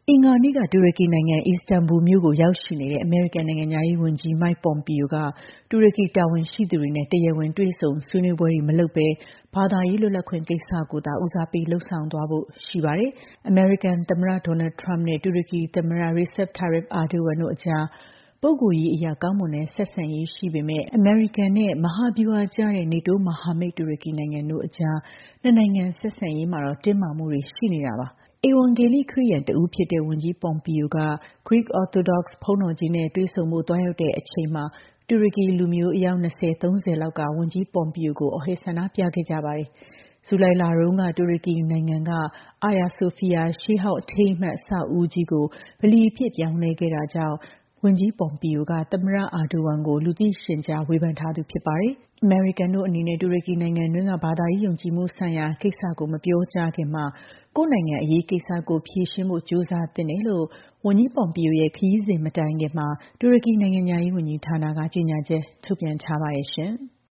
အင်္ဂါနေ့က တူရကီနိုင်ငံ အီစတန်ဘူမြို့ကို ရောက်ရှိနေတဲ့ အမေရိကန်နိုင်ငံခြားရေးဝန်ကြီး Mike Pompeo က တူရကီတာဝန်ရှိသူတွေနဲ့ တရားဝင်တွေ့ဆုံဆွေးနွေးပွဲတွေမလုပ်ဘဲ ဘာသာရေးလွတ်လပ်ခွင့်ကိစ္စကိုသာ ဦးစားပေးလုပ်ဆောင်သွားဖို့ရှိပါတယ်။ အမေရိကန်သမ္မတ Donald Trump နဲ့ တူရကီသမ္မတ Recep Tayyip Erdogan တို့အကြား ပုဂ္ဂိုလ်ရေးအရ ကောင်းမွန်တဲ့ဆက်ဆံရေးရှိပေမဲ့ အမေရိကန်နဲ့ မဟာဗျူဟာကျတဲ့ NATO မဟာမိတ် တူရကီနိုင်ငံတို့အကြား နှစ်နိုင်ငံဆက်ဆံရေးမှာတော့ တင်းမာမှုတွေရှိနေတာပါ။ ဧဝံဂေလိခရစ်ယာန်တဦးဖြစ်တဲ့ ဝန်ကြီး Pompeo က Greek Orthodox ဘုန်းတော်ကြီးနဲ့ တွေ့ဆုံဖို့သွားရောက်တဲ့အချိန်မှာ တူရကီလူမျိုး အယောက် 20-30 လောက်က ဝန်ကြီး Pompeo ကို အော်ဟစ်ဆန္ဒပြခဲ့ကြပါတယ်။ ဇူလိုင်လတုန်းက တူရကီနိုင်ငံက Hagia Sophia ရှေးဟောင်းအထိမ်းအမှတ် အဆောက်အဦကြီးကို ဗလီအဖြစ်ပြောင်းလဲခဲ့တာကြောင့် ဝန်ကြီး Pompeo က သမ္မတ Erdogan ကို လူသိရှင်ကြား ဝေဖန်ထားသူဖြစ်ပါတယ်။ အမေရိကန်တို့အနေနဲ့ တူရကီနိုင်ငံတွင်းက ဘာသာရေးယုံကြည်မှုဆိုင်ရာကိစ္စကို မပြောကြားခင်မှာ ကိုယ့်နိုင်ငံအရေးကိစ္စကိုဖြေရှင်းဖို့ကြိုးစားသင့်တယ်လို့ ဝန်ကြီး Pompeo ရဲ့ ခရီးစဉ်မတိုင်ခင်မှာ တူရကီနိုင်ငံခြားရေးဝန်ကြီးဌာနက ကြေညာချက်ထုတ်ပြန်ထားပါတယ်ရှင်။